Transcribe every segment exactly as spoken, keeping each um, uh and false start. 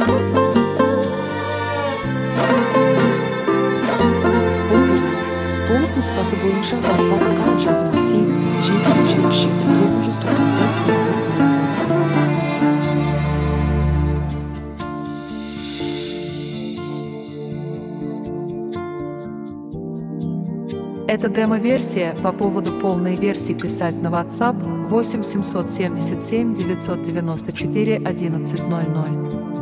Толық нұсқасы бойынша WhatsApp-қа жазыңыз сегіз жеті жүз жетпіс жеті тоғыз жүз тоқсан төрт он бір ноль ноль. Это демо-версия. По поводу полной версии писать на WhatsApp восемь семьсот семьдесят семь девятьсот девяносто четыре одиннадцать ноль ноль.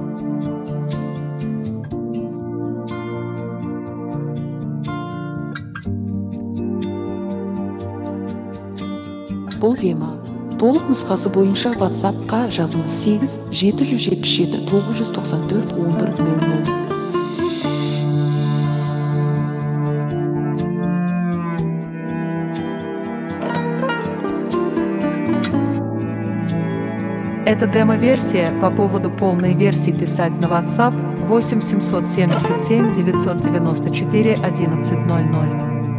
Бұл демо. Толық нұсқасы бойынша WhatsApp-қа жазыңыз сегіз жеті жүз жетпіс жеті тоғыз жүз тоқсан төрт он бір ноль ноль. Это демо-версия. По поводу полной версии писать на WhatsApp восемь семьсот семьдесят семь девятьсот девяносто четыре одиннадцать ноль ноль.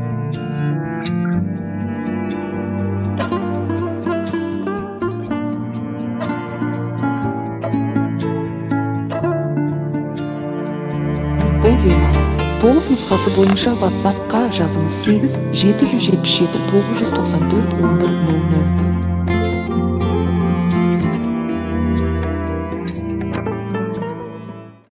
Бұл демо. Толық нұсқасы бойынша WhatsApp-қа жазыңыз сегіз жеті жүз жетпіс жеті тоғыз жүз тоқсан төрт он бір ноль ноль.